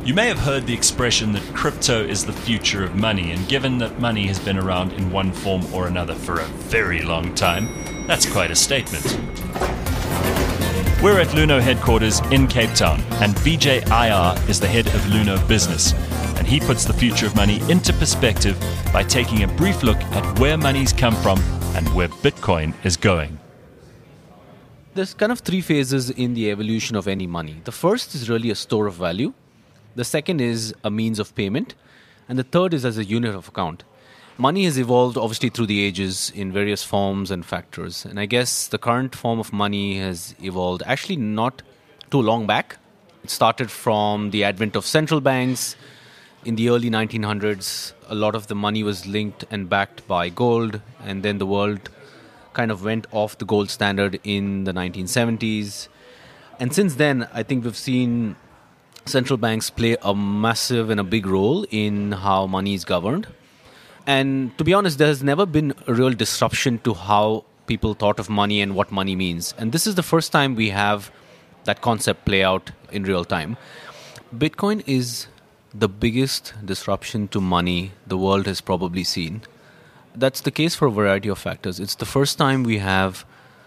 You may have heard the expression that crypto is the future of money, and given that money has been around in one form or another for a very long time, that's quite a statement. We're at Luno headquarters in Cape Town, and Vijay Iyer is the head of Luno Business, and he puts the future of money into perspective by taking a brief look at where money's come from and where Bitcoin is going. There's kind of three phases in the evolution of any money. The first is really a store of value. The second is a means of payment. And the third is as a unit of account. Money has evolved obviously through the ages in various forms and factors. And I guess the current form of money has evolved actually not too long back. It started from the advent of central banks. In the early 1900s, a lot of the money was linked and backed by gold. And then the world kind of went off the gold standard in the 1970s. And since then, I think we've seen central banks play a massive and a big role in how money is governed. And to be honest, there has never been a real disruption to how people thought of money and what money means. And this is the first time we have that concept play out in real time. Bitcoin is the biggest disruption to money the world has probably seen. That's the case for a variety of factors. It's the first time we have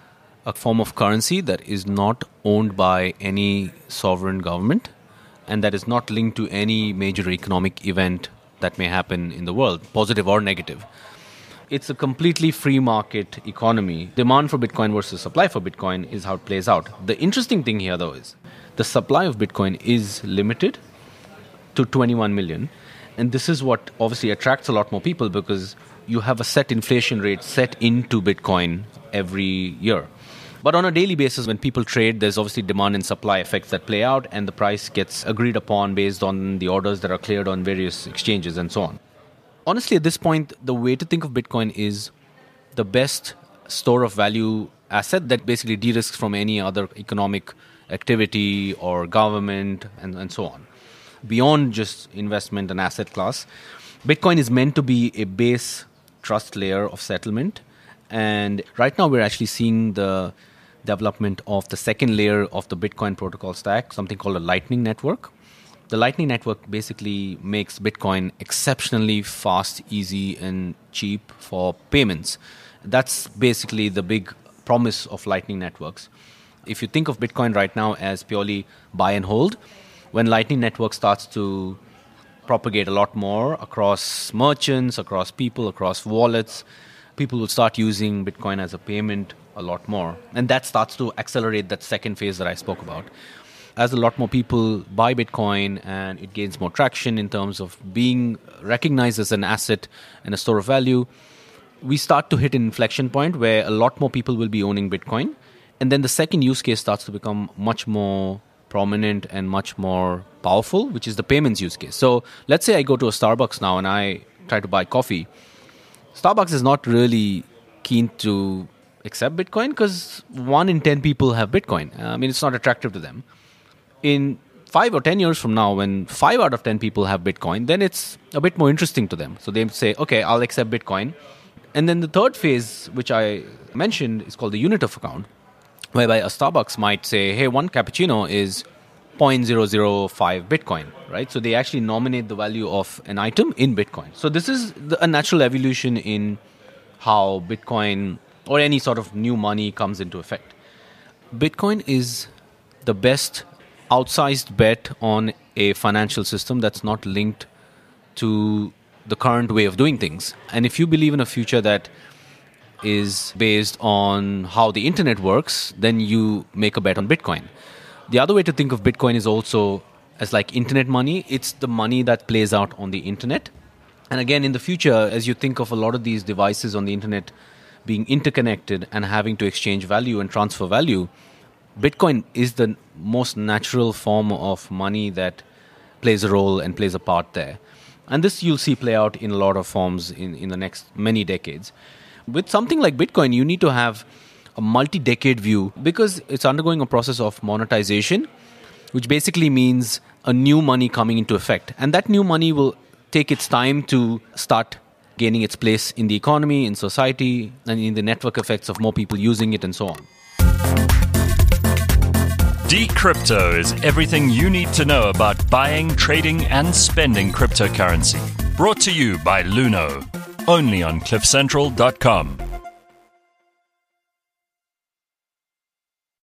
a form of currency that is not owned by any sovereign government, and that is not linked to any major economic event that may happen in the world, positive or negative. It's a completely free market economy. Demand for Bitcoin versus supply for Bitcoin is how it plays out. The interesting thing here, though, is the supply of Bitcoin is limited to 21 million. And this is what obviously attracts a lot more people because you have a set inflation rate set into Bitcoin every year. But on a daily basis, when people trade, there's obviously demand and supply effects that play out, and the price gets agreed upon based on the orders that are cleared on various exchanges and so on. Honestly, at this point, the way to think of Bitcoin is the best store of value asset that basically de-risks from any other economic activity or government and so on. Beyond just investment and asset class, Bitcoin is meant to be a base trust layer of settlement. And right now we're actually seeing the development of the second layer of the Bitcoin protocol stack, something called a Lightning Network. The Lightning Network basically makes Bitcoin exceptionally fast, easy, and cheap for payments. That's basically the big promise of Lightning Networks. If you think of Bitcoin right now as purely buy and hold, when Lightning Network starts to propagate a lot more across merchants, across people, across wallets, people will start using Bitcoin as a payment a lot more. And that starts to accelerate that second phase that I spoke about. As a lot more people buy Bitcoin and it gains more traction in terms of being recognized as an asset and a store of value, we start to hit an inflection point where a lot more people will be owning Bitcoin. And then the second use case starts to become much more prominent and much more powerful, which is the payments use case. So let's say I go to a Starbucks now and I try to buy coffee. Starbucks is not really keen to accept Bitcoin because 1 in 10 people have Bitcoin. It's not attractive to them. In 5 or 10 years from now, when 5 out of 10 people have Bitcoin, then it's a bit more interesting to them. So they say, okay, I'll accept Bitcoin. And then the third phase, which I mentioned, is called the unit of account, whereby a Starbucks might say, hey, 1 cappuccino is 0.005 Bitcoin, right? So they actually nominate the value of an item in Bitcoin. So this is a natural evolution in how Bitcoin or any sort of new money comes into effect. Bitcoin is the best outsized bet on a financial system that's not linked to the current way of doing things. And if you believe in a future that is based on how the internet works, then you make a bet on Bitcoin. The other way to think of Bitcoin is also as like internet money. It's the money that plays out on the internet. And again, in the future, as you think of a lot of these devices on the internet being interconnected and having to exchange value and transfer value, Bitcoin is the most natural form of money that plays a role and plays a part there. And this you'll see play out in a lot of forms in the next many decades. With something like Bitcoin, you need to have a multi-decade view because it's undergoing a process of monetization, which basically means a new money coming into effect. And that new money will take its time to start gaining its place in the economy, in society, and in the network effects of more people using it and so on. Decrypto is everything you need to know about buying, trading, and spending cryptocurrency. Brought to you by Luno. Only on CliffCentral.com.